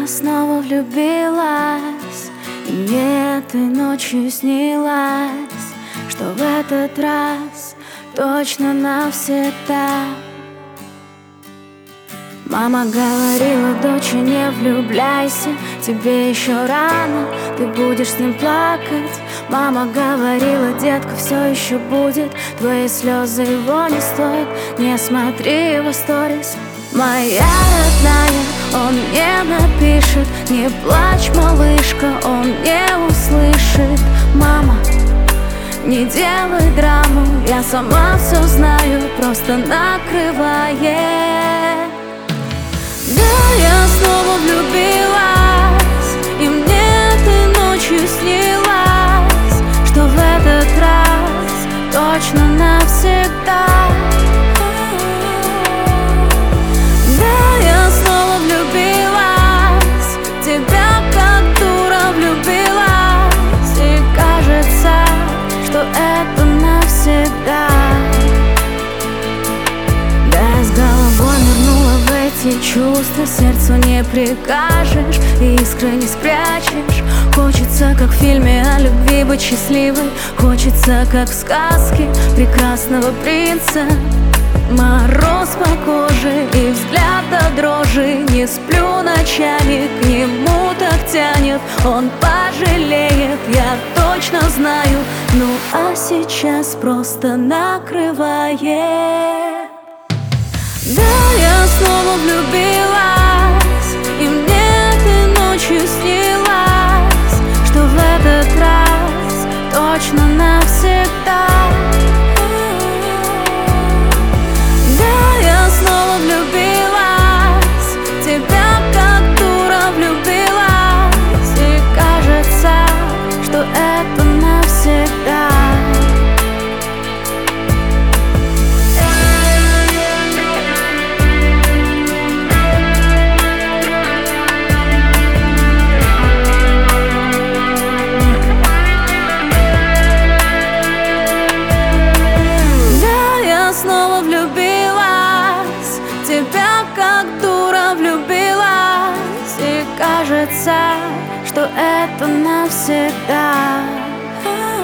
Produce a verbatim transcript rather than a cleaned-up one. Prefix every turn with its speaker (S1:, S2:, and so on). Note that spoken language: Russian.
S1: снова влюбилась, и мне этой ночью снилось, что в этот раз точно навсегда. Мама говорила: доча, не влюбляйся, тебе еще рано, ты будешь с ним плакать. Мама говорила: детка, все еще будет, твои слезы его не стоят, не смотри его сторис. Моя родная, он не напишет, не плачь, малышка, он не услышит. Мама, не делай драму, я сама все знаю, просто накрывает. Да, я снова влюбилась, и мне этой ночью снилось, что в этот раз точно навсегда. Да, я снова влюбилась, тебя как дура влюбилась, и кажется, что это навсегда. Да, я с головой нырнула в эти чувства, сердцу не прикажешь, искры не спрячешь. Хочется, как в фильме о любви, быть счастливой, хочется, как в сказке прекрасного принца. Мороз по коже и взгляд до дрожи, не сплю ночами, к нему так тянет. Он пожалеет, я точно знаю, ну а сейчас просто накрывает. Да, я снова влюбилась, и мне этой ночью снилось, что в этот раз точно навсегда. Да, я снова влюбилась, тебя как дура влюбилась, и кажется, что это навсегда. Снова влюбилась, тебя как дура влюбилась, и кажется, что это навсегда.